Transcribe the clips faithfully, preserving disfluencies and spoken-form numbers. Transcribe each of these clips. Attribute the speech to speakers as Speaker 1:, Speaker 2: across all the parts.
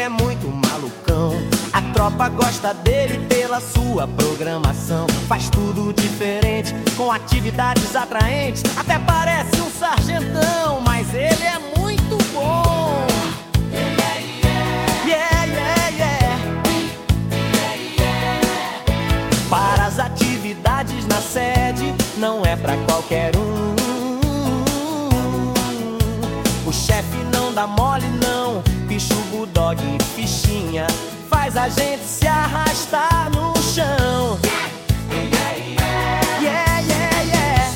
Speaker 1: é muito malucão. A tropa gosta dele pela sua programação. Faz tudo diferente, com atividades atraentes. Até parece um sargentão, mas ele é muito bom. Yeah, yeah, yeah. Para as atividades na sede, não é pra qualquer um. O chefe não dá mole não, bicho, bulldog e fichinha, faz a gente se arrastar no chão. Yeah, yeah, yeah.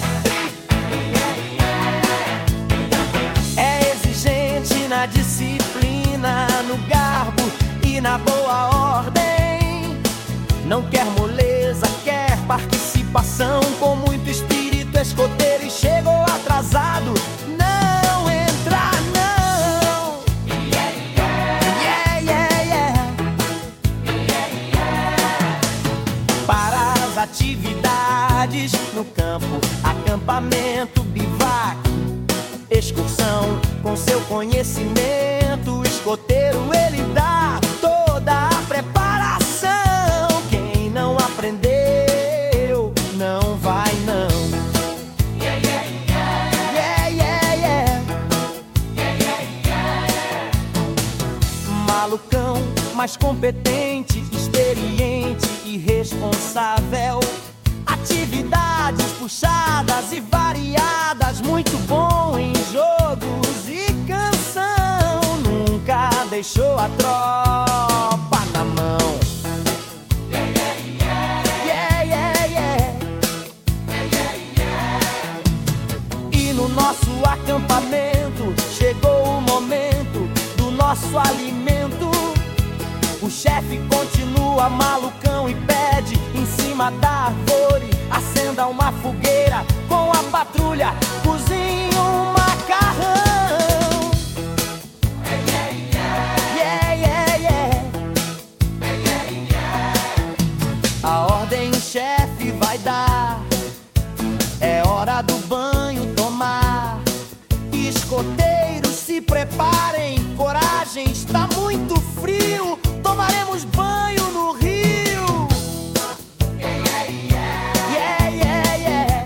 Speaker 1: É exigente na disciplina, no garbo e na boa ordem. Não quer moleza, quer participação, com muito espírito escoteiro, e chegou atrasado. Não entra não. Yeah, yeah, yeah. Para as atividades no campo, acampamento, bivac, excursão, com seu conhecimento, o escoteiro ele dá toda a preparação. Quem não aprendeu não vai não. Yeah, yeah, yeah. Yeah, yeah, yeah. Malucão, mas competente, experiente e responsável. Atividades puxadas e variadas, muito bom em jogos e canção. Nunca deixou a tropa na mão. Yeah, yeah, yeah. E no nosso acampamento chegou o momento do nosso alimento. O chefe continua malucão e pede em cima da árvore: acenda uma fogueira, com a patrulha cozinha um macarrão. Yeah, yeah, yeah. A ordem o chefe vai dar, é hora do banho tomar. Escoteiros se preparem, coragem, está muito frio, tomaremos banho no rio. Yeah, yeah, yeah.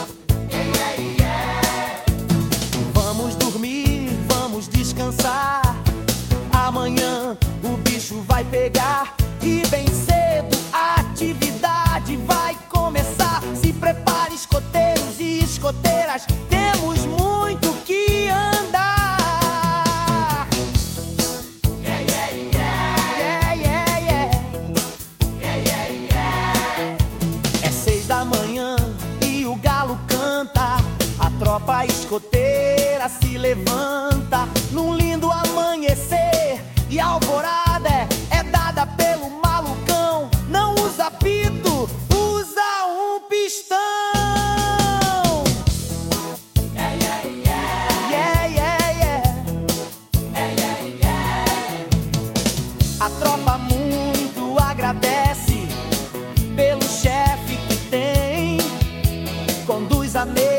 Speaker 1: Vamos dormir, vamos descansar. Amanhã o bicho vai pegar e bem cedo a atividade vai começar. Se prepare, escoteiros e escoteiras, temos muito que andar. Yeah, yeah, yeah. Yeah, yeah, yeah. É seis da manhã e o galo canta. A tropa escoteira se levanta num lindo amanhecer, e a alvorada é, é dada pelo malucão. Não usa pito, usa um pistão. Yeah, yeah, yeah. Yeah, yeah, yeah. A tropa muito agradece pelo chefe que tem, conduz a mesa